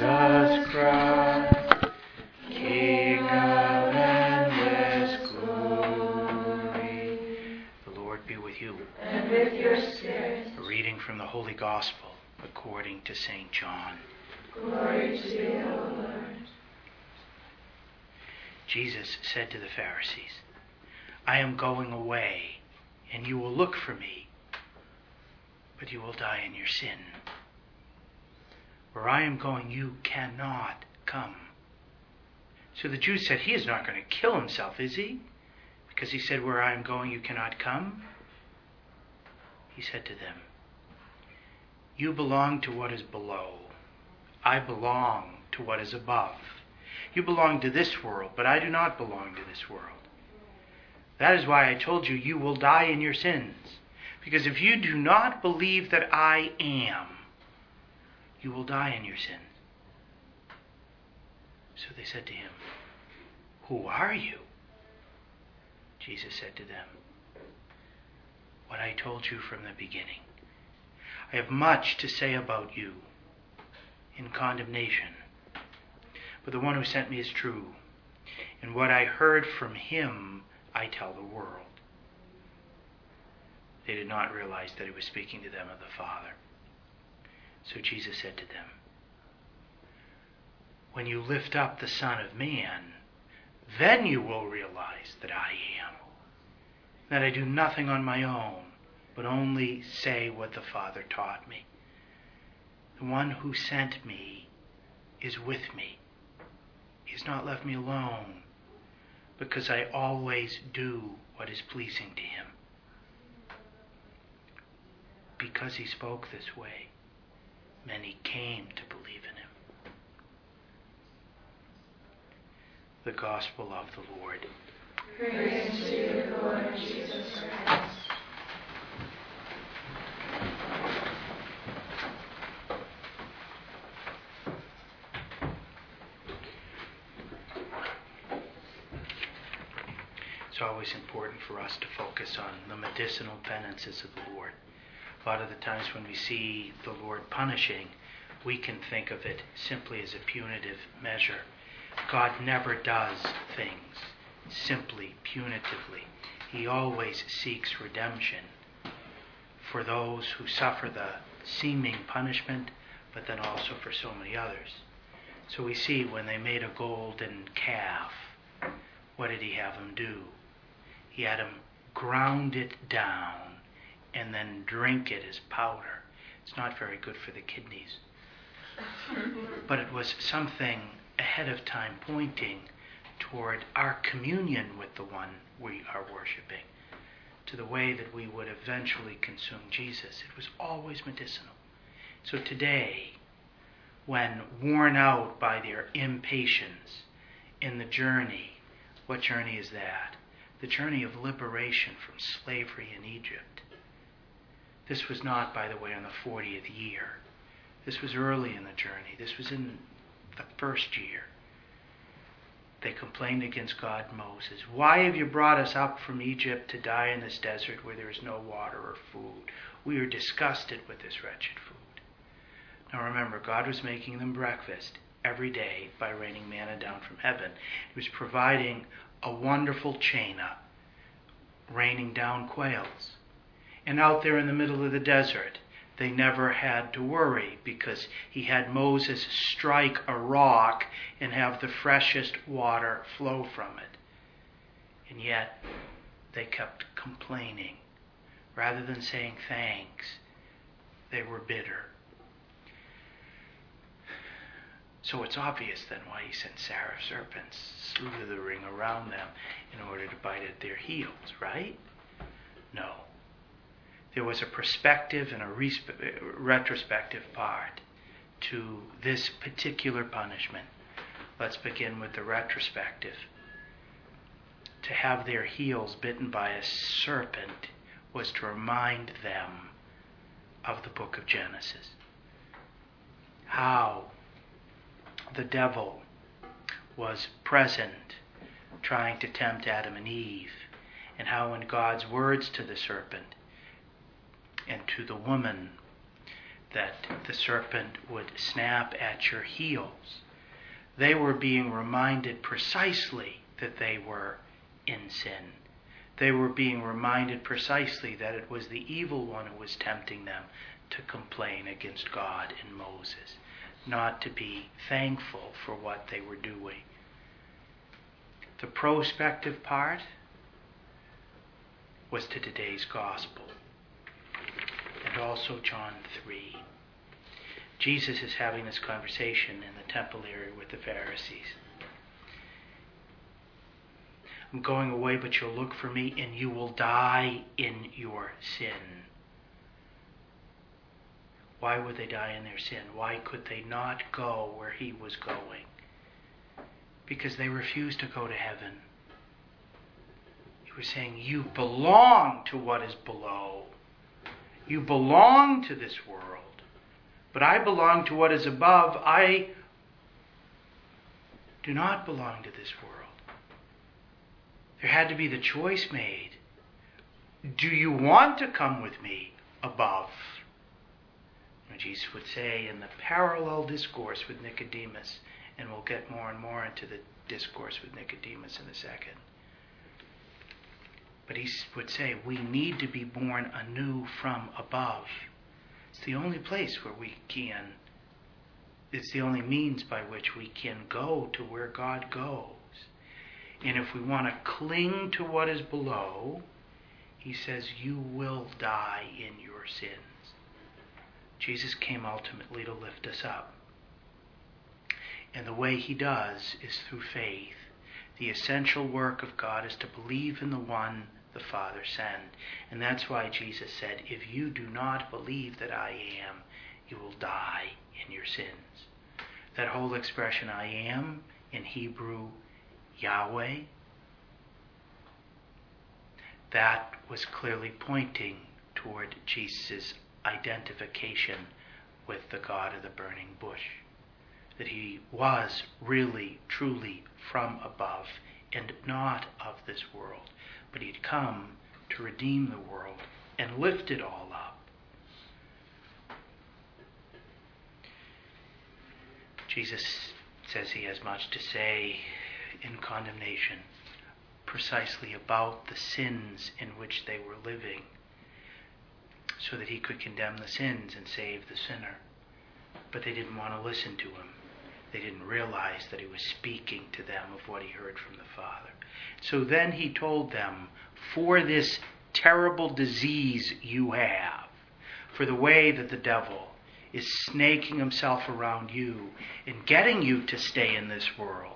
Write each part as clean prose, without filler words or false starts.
Jesus Christ, King of endless glory. The Lord be with you. And with your spirit. A reading from the Holy Gospel according to St. John. Glory to you, O Lord. Jesus said to the Pharisees, I am going away, and you will look for me, but you will die in your sin. Where I am going, you cannot come. So the Jews said, he is not going to kill himself, is he? Because he said, where I am going, you cannot come. He said to them, you belong to what is below. I belong to what is above. You belong to this world, but I do not belong to this world. That is why I told you, you will die in your sins. Because if you do not believe that I am, you will die in your sins. So they said to him, who are you? Jesus said to them, what I told you from the beginning. I have much to say about you in condemnation. But the one who sent me is true. And what I heard from him, I tell the world. They did not realize that he was speaking to them of the Father. So Jesus said to them, when you lift up the Son of Man, then you will realize that I am. That I do nothing on my own, but only say what the Father taught me. The one who sent me is with me. He has not left me alone, because I always do what is pleasing to him. Because he spoke this way, many came to believe in him. The Gospel of the Lord. Praise to you, Lord Jesus Christ. It's always important for us to focus on the medicinal penances of the Lord. A lot of the times when we see the Lord punishing, we can think of it simply as a punitive measure. God never does things simply punitively. He always seeks redemption for those who suffer the seeming punishment, but then also for so many others. So we see when they made a golden calf, what did he have them do? He had them ground it down and then drink it as powder. It's not very good for the kidneys. But it was something ahead of time pointing toward our communion with the one we are worshiping, to the way that we would eventually consume Jesus. It was always medicinal. So today, when worn out by their impatience in the journey, what journey is that? The journey of liberation from slavery in Egypt. This was not, by the way, on the 40th year. This was early in the journey. This was in the first year. They complained against God and Moses. Why have you brought us up from Egypt to die in this desert where there is no water or food? We are disgusted with this wretched food. Now remember, God was making them breakfast every day by raining manna down from heaven. He was providing a wonderful chena, raining down quails. And out there in the middle of the desert, they never had to worry because he had Moses strike a rock and have the freshest water flow from it. And yet, they kept complaining. Rather than saying thanks, they were bitter. So it's obvious then why he sent serpents slithering around them in order to bite at their heels, right? No. There was a perspective and a retrospective part to this particular punishment. Let's begin with the retrospective. To have their heels bitten by a serpent was to remind them of the book of Genesis. How the devil was present trying to tempt Adam and Eve, and how in God's words to the serpent and to the woman, that the serpent would snap at your heels. They were being reminded precisely that they were in sin. They were being reminded precisely that it was the evil one who was tempting them to complain against God and Moses, not to be thankful for what they were doing. The prospective part was to today's gospel, and also John 3. Jesus is having this conversation in the temple area with the Pharisees. I'm going away, but you'll look for me, and you will die in your sin. Why would they die in their sin? Why could they not go where he was going? Because they refused to go to heaven. He was saying, you belong to what is below. You belong to this world. But I belong to what is above. I do not belong to this world. There had to be the choice made. Do you want to come with me above? Jesus would say in the parallel discourse with Nicodemus, and we'll get more and more into the discourse with Nicodemus in a second. But he would say, we need to be born anew from above. It's the only place where we can, it's the only means by which we can go to where God goes. And if we want to cling to what is below, he says, you will die in your sins. Jesus came ultimately to lift us up. And the way he does is through faith. The essential work of God is to believe in the one the Father sent. And that's why Jesus said, if you do not believe that I am, you will die in your sins. That whole expression, I am, in Hebrew, Yahweh, that was clearly pointing toward Jesus' identification with the God of the burning bush. That he was really, truly from above and not of this world. But he'd come to redeem the world and lift it all up. Jesus says he has much to say in condemnation precisely about the sins in which they were living, so that he could condemn the sins and save the sinner. But they didn't want to listen to him. They didn't realize that he was speaking to them of what he heard from the Father. So then he told them, for this terrible disease you have, for the way that the devil is snaking himself around you and getting you to stay in this world,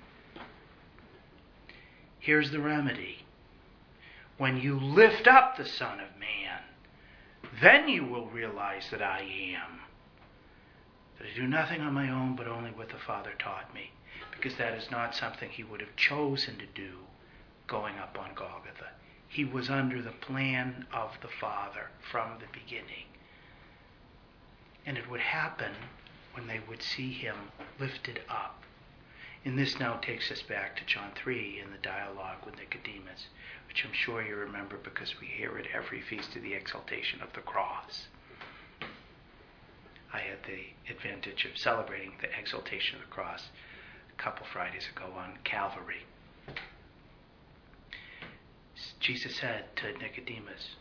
here's the remedy. When you lift up the Son of Man, then you will realize that I am. That I do nothing on my own, but only what the Father taught me. Because that is not something he would have chosen to do going up on Golgotha. He was under the plan of the Father from the beginning. And it would happen when they would see him lifted up. And this now takes us back to John 3 in the dialogue with Nicodemus, which I'm sure you remember because we hear it every Feast of the Exaltation of the Cross. I had the advantage of celebrating the Exaltation of the Cross a couple Fridays ago on Calvary. Jesus said to Nicodemus,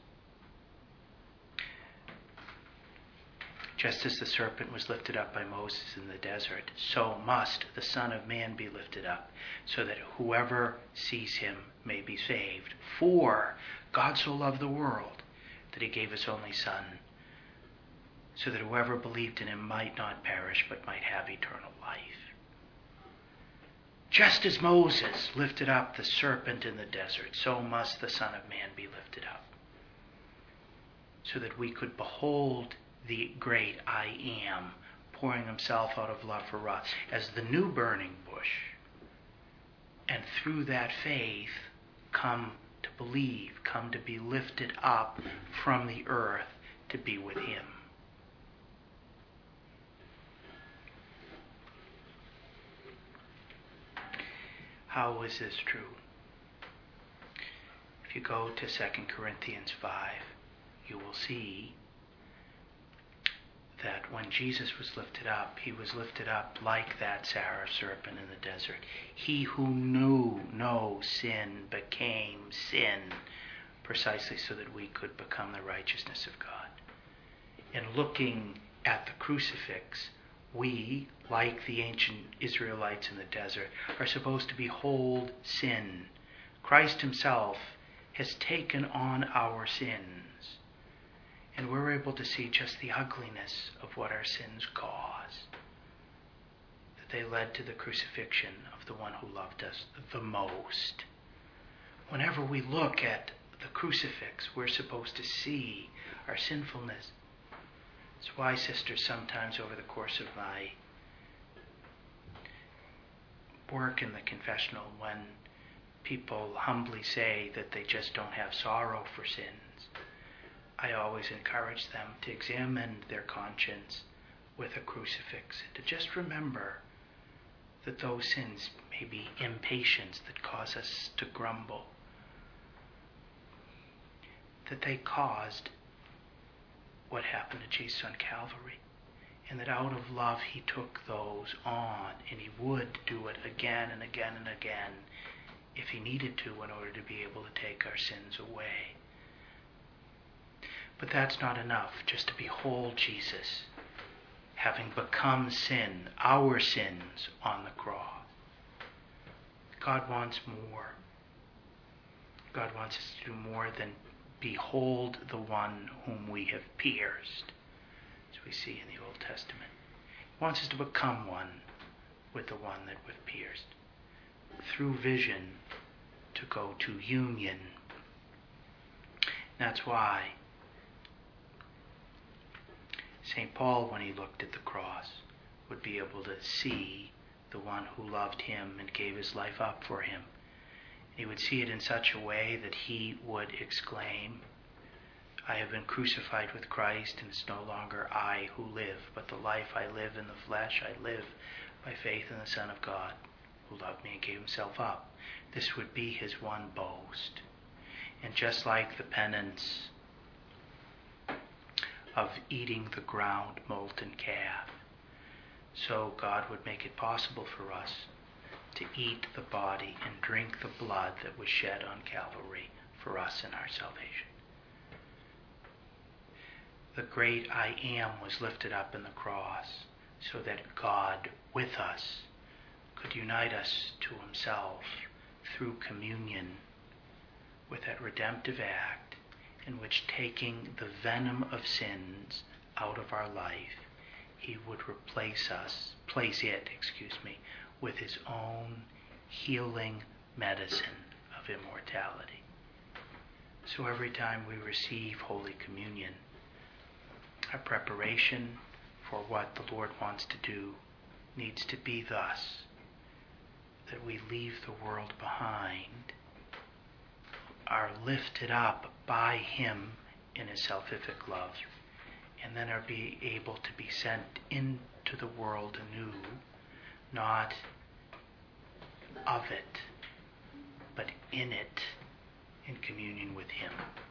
just as the serpent was lifted up by Moses in the desert, so must the Son of Man be lifted up, so that whoever sees him may be saved. For God so loved the world that he gave his only Son, so that whoever believed in him might not perish, but might have eternal life. Just as Moses lifted up the serpent in the desert, so must the Son of Man be lifted up, so that we could behold the great I Am pouring himself out of love for us as the new burning bush, and through that faith come to believe, come to be lifted up from the earth to be with him. How is this true? If you go to 2 Corinthians 5, you will see that when Jesus was lifted up, he was lifted up like that Sarah serpent in the desert. He who knew no sin became sin, precisely so that we could become the righteousness of God. In looking at the crucifix, we, like the ancient Israelites in the desert, are supposed to behold sin. Christ himself has taken on our sins. And we're able to see just the ugliness of what our sins cause. That they led to the crucifixion of the one who loved us the most. Whenever we look at the crucifix, we're supposed to see our sinfulness. That's why, sisters, sometimes over the course of my work in the confessional, when people humbly say that they just don't have sorrow for sins, I always encourage them to examine their conscience with a crucifix, to just remember that those sins may be impatience that cause us to grumble, that they caused what happened to Jesus on Calvary, and that out of love he took those on, and he would do it again and again and again if he needed to in order to be able to take our sins away. But that's not enough, just to behold Jesus having become sin, our sins, on the cross. God wants more. God wants us to do more than behold the one whom we have pierced, as we see in the Old Testament. He wants us to become one with the one that we've pierced. Through vision, to go to union. That's why St. Paul, when he looked at the cross, would be able to see the one who loved him and gave his life up for him. He would see it in such a way that he would exclaim, I have been crucified with Christ, and it's no longer I who live, but the life I live in the flesh, I live by faith in the Son of God, who loved me and gave himself up. This would be his one boast. And just like the penance of eating the ground molten calf, so God would make it possible for us to eat the body and drink the blood that was shed on Calvary for us in our salvation. The great I Am was lifted up in the cross so that God with us could unite us to himself through communion with that redemptive act in which, taking the venom of sins out of our life, he would place it with his own healing medicine of immortality. So every time we receive Holy Communion, our preparation for what the Lord wants to do needs to be thus, that we leave the world behind, are lifted up by him in his salvific love, and then are be able to be sent into the world anew, not of it, but in it, in communion with him.